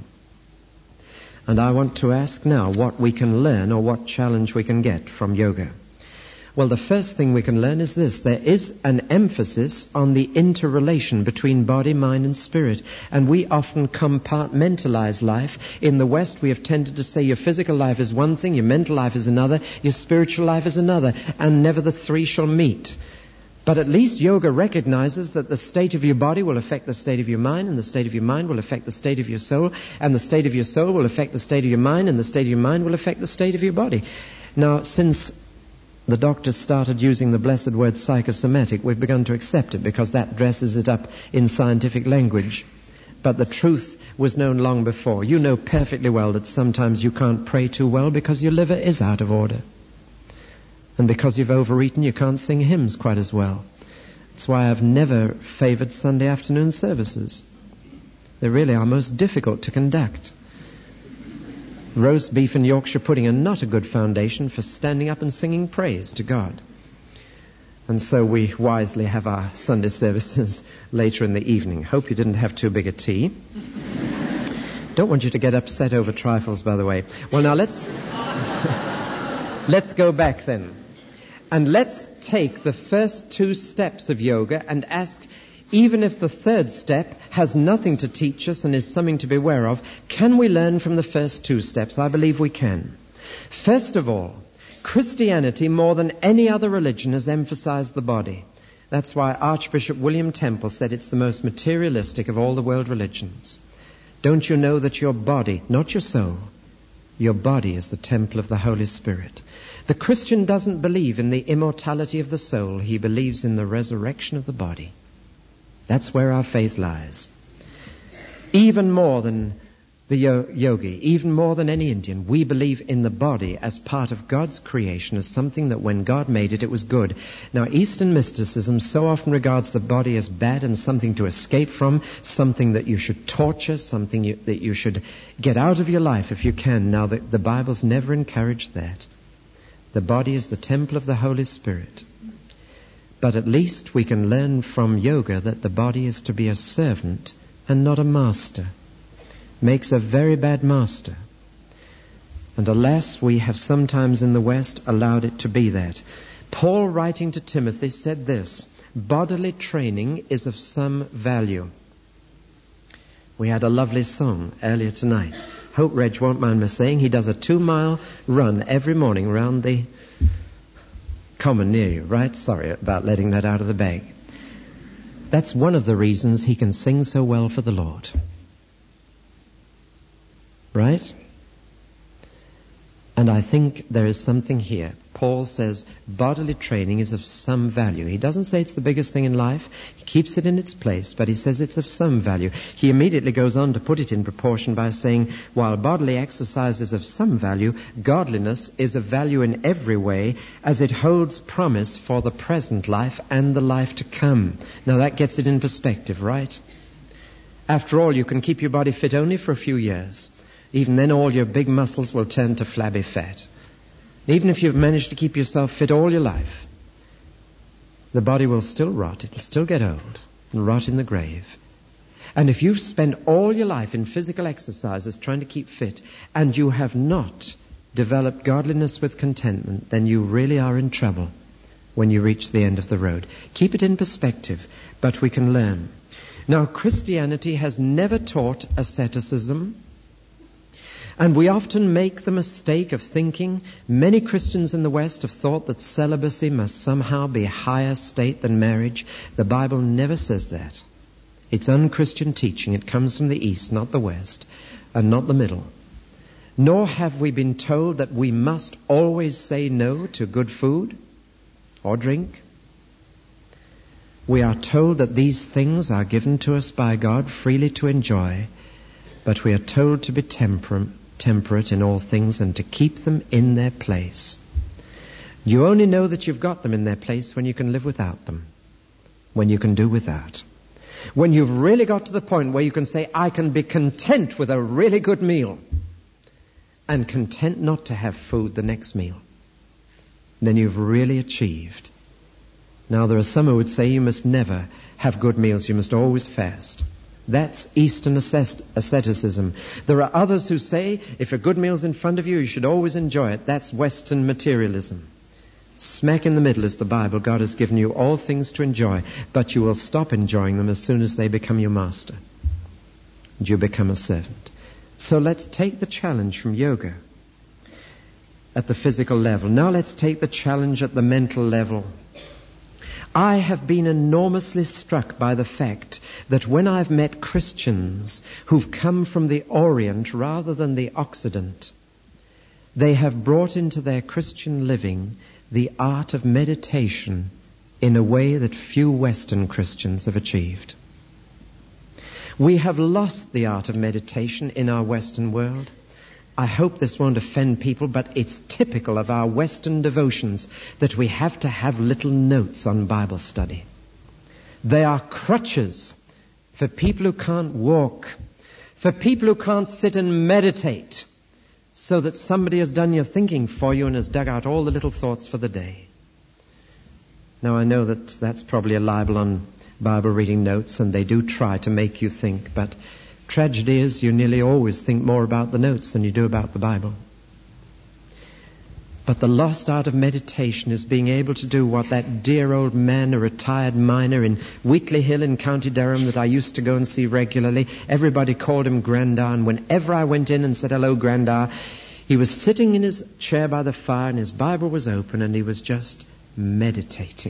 And I want to ask now what we can learn, or what challenge we can get from yoga. Well, the first thing we can learn is this. There is an emphasis on the interrelation between body, mind, and spirit. And we often compartmentalize life. In the West, we have tended to say your physical life is one thing, your mental life is another, your spiritual life is another, and never the three shall meet. But at least yoga recognizes that the state of your body will affect the state of your mind, and the state of your mind will affect the state of your soul, and the state of your soul will affect the state of your mind, and the state of your mind will affect the state of your body. Now, since the doctors started using the blessed word psychosomatic, we've begun to accept it because that dresses it up in scientific language. But the truth was known long before. You know perfectly well that sometimes you can't pray too well because your liver is out of order. And because you've overeaten, you can't sing hymns quite as well. That's why I've never favored Sunday afternoon services. They really are most difficult to conduct. Roast beef and Yorkshire pudding are not a good foundation for standing up and singing praise to God. And so we wisely have our Sunday services later in the evening. Hope you didn't have too big a tea. Don't want you to get upset over trifles, by the way. Well, now let's go back then. And let's take the first 2 steps of yoga and ask, even if the 3rd step has nothing to teach us and is something to be aware of, can we learn from the first 2 steps? I believe we can. First of all, Christianity, more than any other religion, has emphasized the body. That's why Archbishop William Temple said it's the most materialistic of all the world religions. Don't you know that your body, not your soul, your body is the temple of the Holy Spirit? The Christian doesn't believe in the immortality of the soul. He believes in the resurrection of the body. That's where our faith lies. Even more than the yogi, even more than any Indian, we believe in the body as part of God's creation, as something that when God made it, it was good. Now, Eastern mysticism so often regards the body as bad and something to escape from, something that you should torture, something that you should get out of your life if you can. Now, the Bible's never encouraged that. The body is the temple of the Holy Spirit. But at least we can learn from yoga that the body is to be a servant and not a master. Makes a very bad master. And alas, we have sometimes in the West allowed it to be that. Paul, writing to Timothy, said this: bodily training is of some value. We had a lovely song earlier tonight. Hope Reg won't mind me saying he does a 2-mile run every morning around the common near you, right? Sorry about letting that out of the bag. That's one of the reasons he can sing so well for the Lord. Right? And I think there is something here. Paul says bodily training is of some value. He doesn't say it's the biggest thing in life. He keeps it in its place, but he says it's of some value. He immediately goes on to put it in proportion by saying, while bodily exercise is of some value, godliness is of value in every way, as it holds promise for the present life and the life to come. Now that gets it in perspective, right? After all, you can keep your body fit only for a few years. Even then, all your big muscles will turn to flabby fat. Even if you've managed to keep yourself fit all your life, the body will still rot. It'll still get old and rot in the grave. And if you've spent all your life in physical exercises trying to keep fit, and you have not developed godliness with contentment, then you really are in trouble when you reach the end of the road. Keep it in perspective, but we can learn. Now, Christianity has never taught asceticism. And we often make the mistake of thinking, many Christians in the West have thought that celibacy must somehow be a higher state than marriage. The Bible never says that. It's unchristian teaching. It comes from the East, not the West, and not the middle. Nor have we been told that we must always say no to good food or drink. We are told that these things are given to us by God freely to enjoy, but we are told to be temperate in all things and to keep them in their place. You only know that you've got them in their place when you can live without them, when you can do without. When you've really got to the point where you can say, I can be content with a really good meal and content not to have food the next meal, then you've really achieved. Now, there are some who would say you must never have good meals, you must always fast. That's Eastern asceticism. There are others who say, if a good meal's in front of you, you should always enjoy it. That's Western materialism. Smack in the middle is the Bible. God has given you all things to enjoy, but you will stop enjoying them as soon as they become your master. And you become a servant. So let's take the challenge from yoga at the physical level. Now let's take the challenge at the mental level. I have been enormously struck by the fact that when I've met Christians who've come from the Orient rather than the Occident, they have brought into their Christian living the art of meditation in a way that few Western Christians have achieved. We have lost the art of meditation in our Western world. I hope this won't offend people, but it's typical of our Western devotions that we have to have little notes on Bible study. They are crutches for people who can't walk, for people who can't sit and meditate, so that somebody has done your thinking for you and has dug out all the little thoughts for the day. Now, I know that that's probably a libel on Bible reading notes, and they do try to make you think, but tragedy is you nearly always think more about the notes than you do about the Bible. But the lost art of meditation is being able to do what that dear old man, a retired miner in Wheatley Hill in County Durham that I used to go and see regularly, everybody called him Grandar, and whenever I went in and said, "Hello, Grandar," he was sitting in his chair by the fire and his Bible was open and he was just meditating.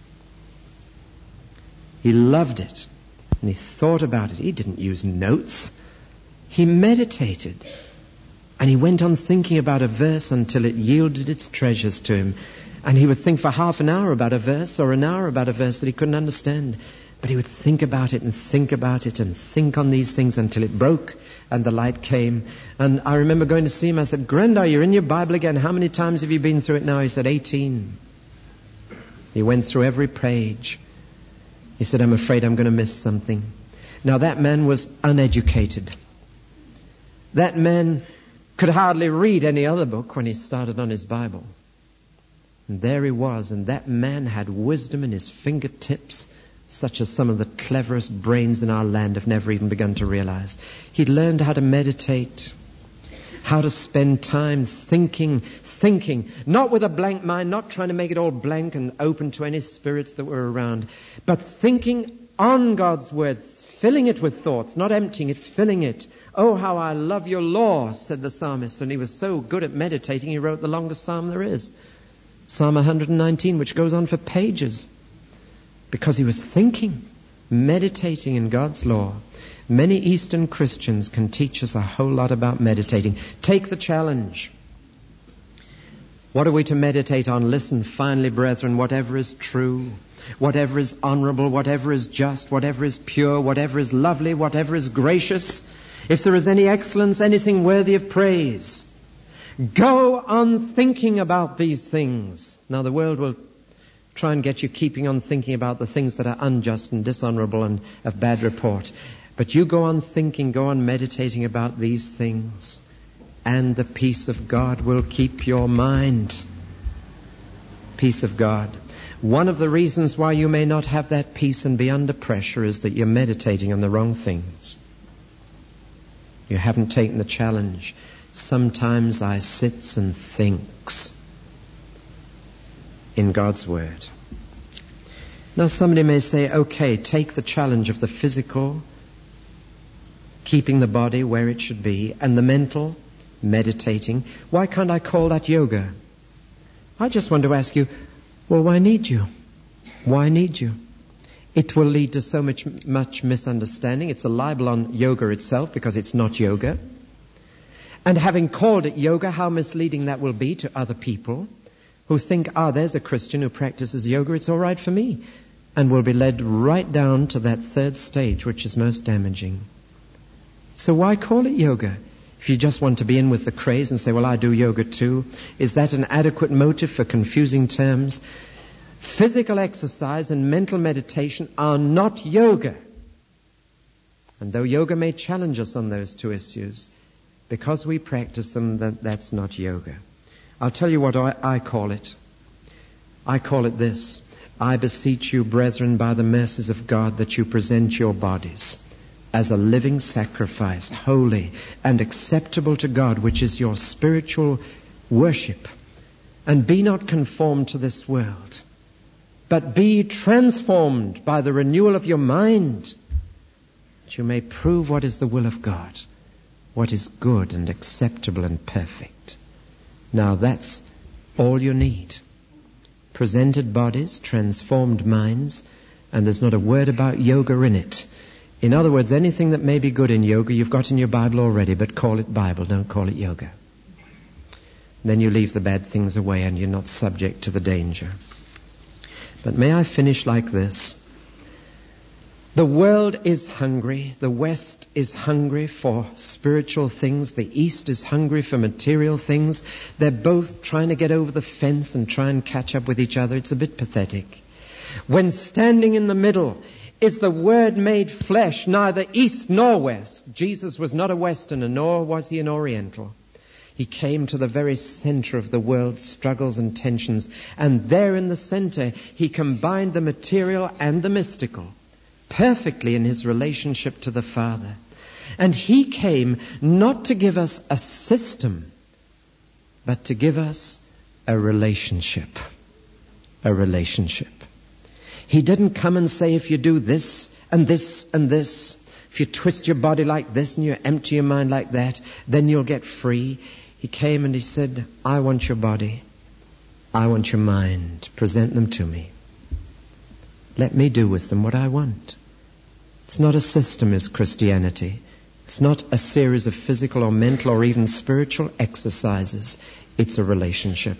He loved it and he thought about it. He didn't use notes. He meditated. And he went on thinking about a verse until it yielded its treasures to him. And he would think for half an hour about a verse or an hour about a verse that he couldn't understand. But he would think about it and think about it and think on these things until it broke and the light came. And I remember going to see him. I said, "Grandar, you're in your Bible again. How many times have you been through it now?" He said, 18. He went through every page. He said, "I'm afraid I'm going to miss something." Now that man was uneducated. That man could hardly read any other book when he started on his Bible. And there he was, and that man had wisdom in his fingertips, such as some of the cleverest brains in our land have never even begun to realize. He'd learned how to meditate, how to spend time thinking, not with a blank mind, not trying to make it all blank and open to any spirits that were around, but thinking on God's Word, filling it with thoughts, not emptying it, filling it. "Oh, how I love your law," said the psalmist, and he was so good at meditating, he wrote the longest psalm there is, Psalm 119, which goes on for pages, because he was thinking, meditating in God's law. Many Eastern Christians can teach us a whole lot about meditating. Take the challenge. What are we to meditate on? Listen, finally, brethren, whatever is true, whatever is honorable, whatever is just, whatever is pure, whatever is lovely, whatever is gracious, if there is any excellence, anything worthy of praise, go on thinking about these things. Now, the world will try and get you keeping on thinking about the things that are unjust and dishonorable and of bad report. But you go on thinking, go on meditating about these things, and the peace of God will keep your mind. Peace of God. One of the reasons why you may not have that peace and be under pressure is that you're meditating on the wrong things. You haven't taken the challenge. Sometimes I sits and thinks in God's Word. Now somebody may say, okay, take the challenge of the physical, keeping the body where it should be, and the mental, meditating. Why can't I call that yoga? I just want to ask you, well, why need you? Why need you? It will lead to so much misunderstanding. It's a libel on yoga itself because it's not yoga. And having called it yoga, how misleading that will be to other people who think, there's a Christian who practices yoga, it's all right for me. And will be led right down to that third stage, which is most damaging. So why call it yoga? If you just want to be in with the craze and say, well, I do yoga too, is that an adequate motive for confusing terms? Physical exercise and mental meditation are not yoga. And though yoga may challenge us on those two issues, because we practice them, that's not yoga. I'll tell you what I call it. I call it this. I beseech you, brethren, by the mercies of God, that you present your bodies as a living sacrifice, holy and acceptable to God, which is your spiritual worship. And be not conformed to this world, but be transformed by the renewal of your mind, that you may prove what is the will of God, what is good and acceptable and perfect. Now that's all you need. Presented bodies, transformed minds, and there's not a word about yoga in it. In other words, anything that may be good in yoga, you've got in your Bible already, but call it Bible, don't call it yoga. Then you leave the bad things away and you're not subject to the danger. But may I finish like this? The world is hungry. The West is hungry for spiritual things. The East is hungry for material things. They're both trying to get over the fence and try and catch up with each other. It's a bit pathetic. When standing in the middle is the Word made flesh, neither East nor West. Jesus was not a Westerner, nor was he an Oriental. He came to the very center of the world's struggles and tensions. And there in the center, he combined the material and the mystical perfectly in his relationship to the Father. And he came not to give us a system, but to give us a relationship. A relationship. He didn't come and say, if you do this and this and this, if you twist your body like this and you empty your mind like that, then you'll get free. He came and he said, I want your body. I want your mind. Present them to me. Let me do with them what I want. It's not a system, is Christianity. It's not a series of physical or mental or even spiritual exercises. It's a relationship.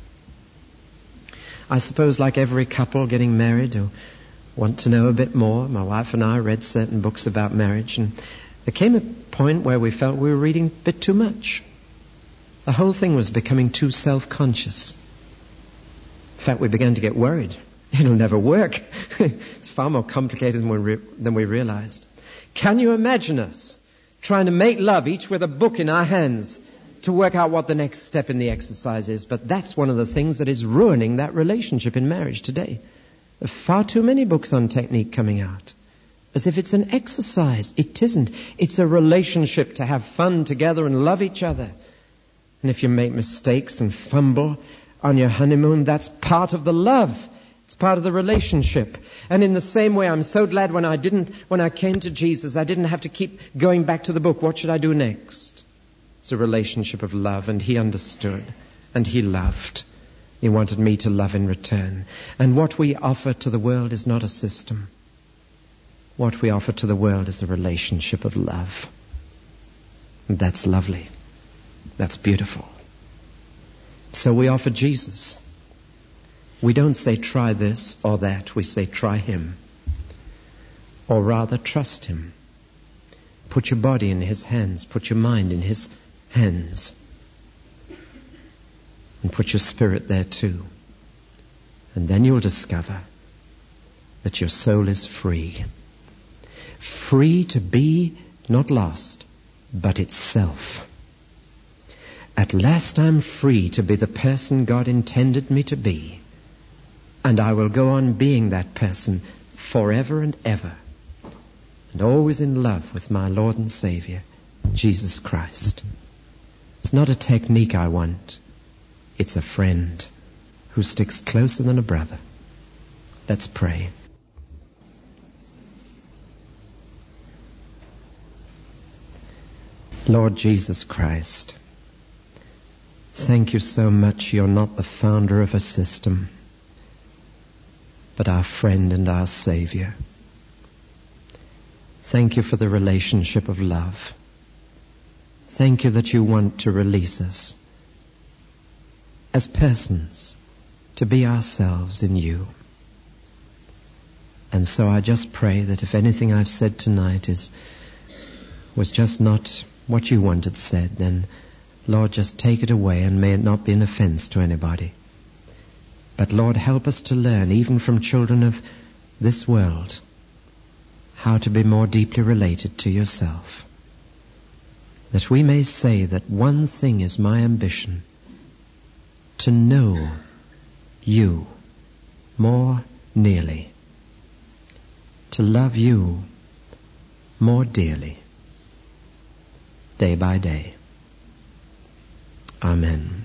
I suppose like every couple getting married who want to know a bit more, my wife and I read certain books about marriage, and there came a point where we felt we were reading a bit too much. The whole thing was becoming too self-conscious. In fact, we began to get worried. It'll never work. It's far more complicated than we realized. Can you imagine us trying to make love, each with a book in our hands, to work out what the next step in the exercise is? But that's one of the things that is ruining that relationship in marriage today. There are far too many books on technique coming out, as if it's an exercise. It isn't. It's a relationship to have fun together and love each other. And if you make mistakes and fumble on your honeymoon, that's part of the love. It's part of the relationship. And in the same way, I'm so glad when I came to Jesus, I didn't have to keep going back to the book. What should I do next? It's a relationship of love, and he understood, and he loved. He wanted me to love in return. And what we offer to the world is not a system. What we offer to the world is a relationship of love. And that's lovely. That's beautiful. So we offer Jesus. We don't say try this or that. We say try him. Or rather trust him. Put your body in his hands. Put your mind in his hands. And put your spirit there too. And then you'll discover that your soul is free. Free to be not lost, but itself. At last I'm free to be the person God intended me to be. And I will go on being that person forever and ever. And always in love with my Lord and Savior, Jesus Christ. It's not a technique I want. It's a friend who sticks closer than a brother. Let's pray. Lord Jesus Christ, thank you so much you're not the founder of a system, but our friend and our Savior. Thank you for the relationship of love. Thank you that you want to release us as persons to be ourselves in you. And so I just pray that if anything I've said tonight was just not what you wanted said, then Lord, just take it away, and may it not be an offense to anybody. But Lord, help us to learn, even from children of this world, how to be more deeply related to yourself. That we may say that one thing is my ambition, to know you more nearly, to love you more dearly, day by day. Amen.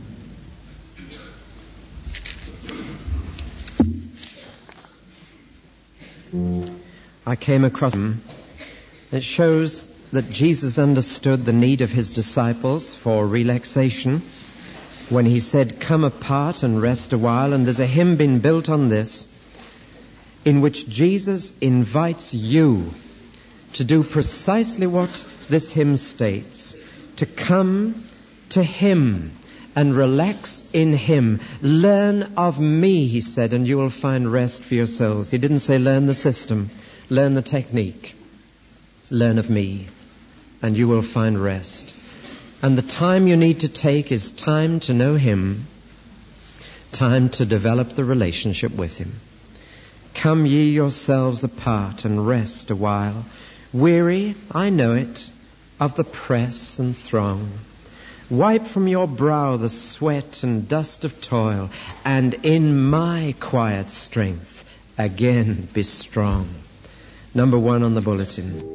I came across him. It shows that Jesus understood the need of his disciples for relaxation when he said, "Come apart and rest a while." And there's a hymn been built on this in which Jesus invites you to do precisely what this hymn states, to come to him and relax in Him. Learn of me, He said, and you will find rest for your souls. He didn't say learn the system, learn the technique. Learn of me, and you will find rest. And the time you need to take is time to know Him, time to develop the relationship with Him. Come ye yourselves apart and rest a while. Weary, I know it, of the press and throng. Wipe from your brow the sweat and dust of toil, and in my quiet strength again be strong. Number 1 on the bulletin.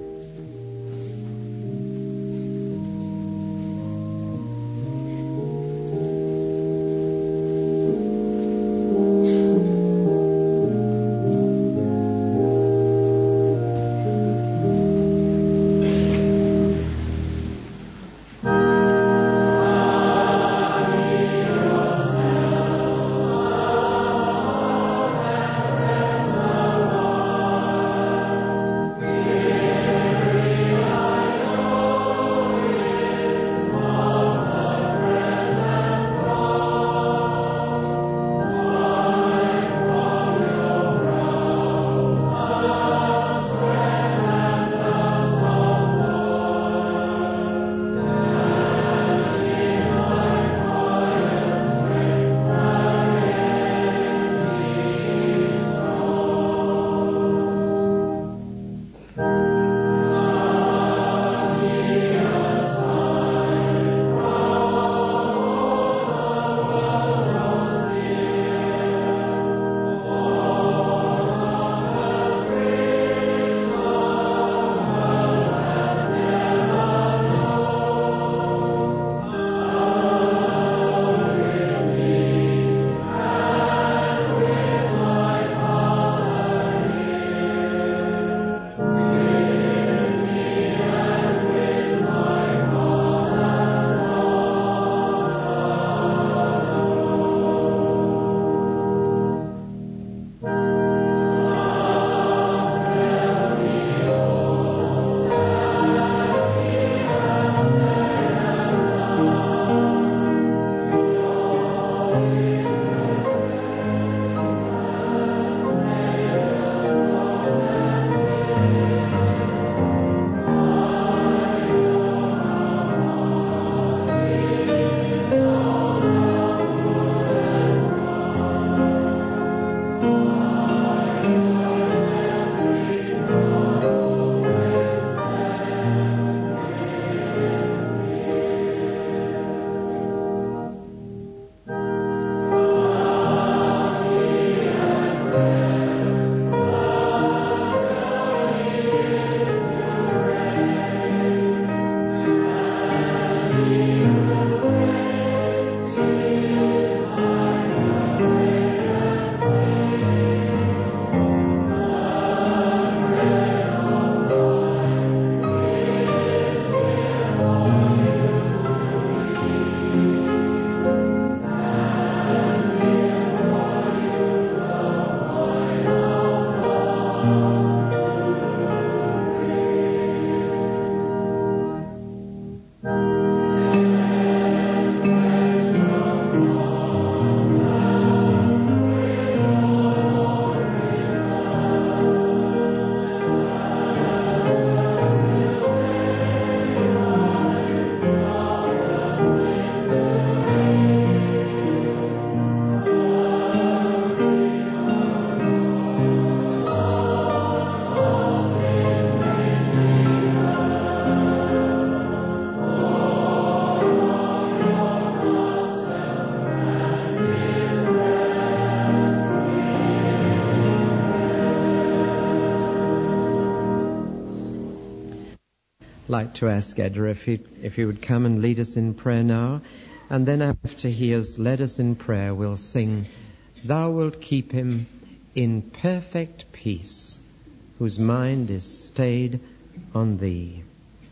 like to ask Edra if he would come and lead us in prayer now. And then after he has led us in prayer, we'll sing, Thou wilt keep him in perfect peace, whose mind is stayed on thee.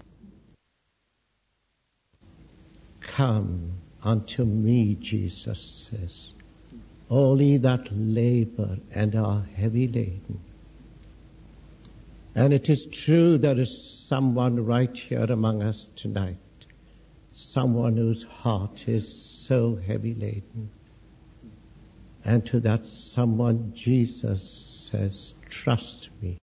Come unto me, Jesus says, all ye that labor and are heavy laden. And it is true there is someone right here among us tonight, someone whose heart is so heavy laden. And to that someone, Jesus says, trust me.